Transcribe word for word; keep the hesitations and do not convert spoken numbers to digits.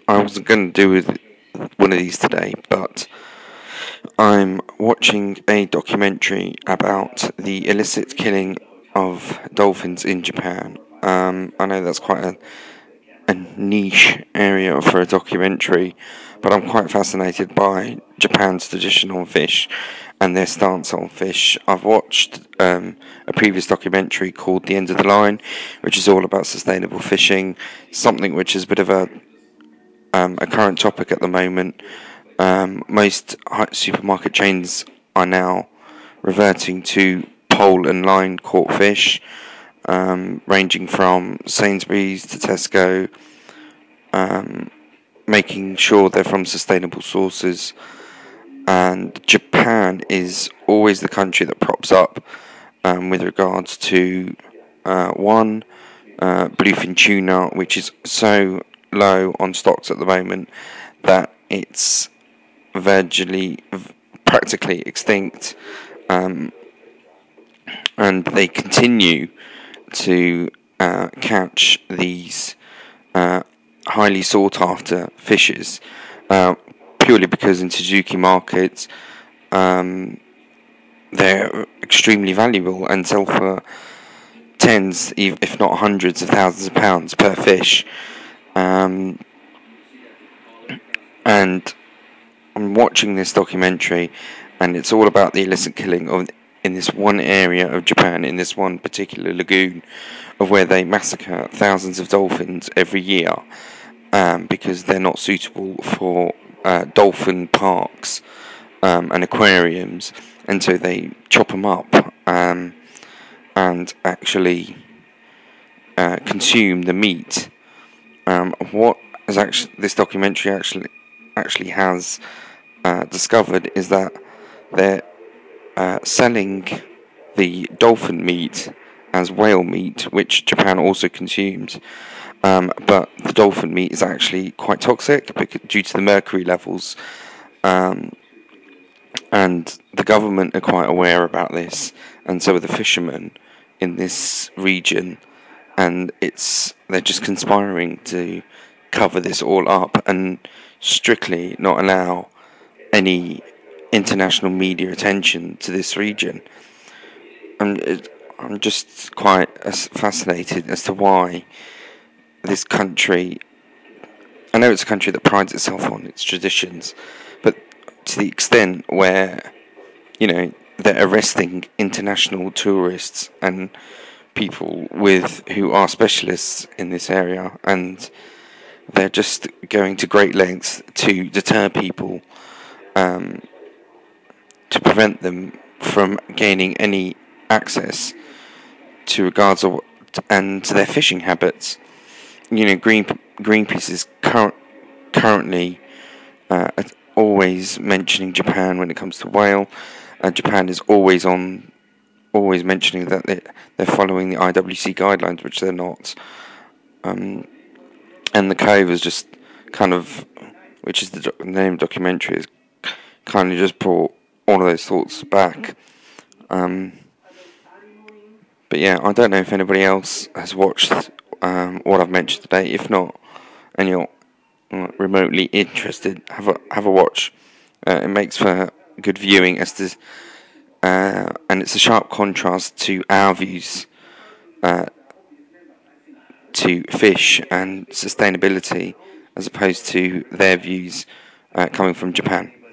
I wasn't going to do with one of these today, but I'm watching a documentary about the illicit killing of dolphins in Japan. Um, I know that's quite a, a niche area for a documentary, but I'm quite fascinated by Japan's tradition on fish and their stance on fish. I've watched um, a previous documentary called The End of the Line, which is all about sustainable fishing, something which is a bit of a um, a current topic at the moment. Um, most supermarket chains are now reverting to pole and line caught fish, um, ranging from Sainsbury's to Tesco, um, making sure they're from sustainable sources. And Japan is always the country that props up um, with regards to uh, one, uh, bluefin tuna, which is so low on stocks at the moment that it's virtually, practically extinct, um, and they continue to uh, catch these uh, highly sought after fishes, uh, purely because in Suzuki markets um, they're extremely valuable and sell for tens, if not hundreds of thousands of pounds per fish. Um, and I'm watching this documentary, and it's all about the illicit killing of in this one area of Japan, in this one particular lagoon, of where they massacre thousands of dolphins every year, um, because they're not suitable for uh, dolphin parks um, and aquariums, and so they chop them up um, and actually uh, consume the meat. Um, what is actually this documentary actually actually has uh, discovered is that they're uh, selling the dolphin meat as whale meat, which Japan also consumes. Um, but the dolphin meat is actually quite toxic because, due to the mercury levels. Um, and the government are quite aware about this, and so are the fishermen in this region. And it's they're just conspiring to cover this all up and strictly not allow any international media attention to this region. And it, I'm just quite fascinated as to why this country, I know it's a country that prides itself on its traditions, but to the extent where, you know, they're arresting international tourists and people with who are specialists in this area, and they're just going to great lengths to deter people, um, to prevent them from gaining any access to regards of and to their fishing habits. You know, Green Greenpeace is current, currently uh, always mentioning Japan when it comes to whale. Uh, Japan is always on, always mentioning that they, they're following the I W C guidelines, which they're not. Um, and the Cove is just kind of, which is the, doc- the name of the documentary, is kind of just brought all of those thoughts back. Um, but yeah, I don't know if anybody else has watched um, what I've mentioned today. If not, and you're uh, remotely interested, have a have a watch. Uh, it makes for good viewing, as to, uh, and it's a sharp contrast to our views uh, to fish and sustainability, as opposed to their views uh, coming from Japan.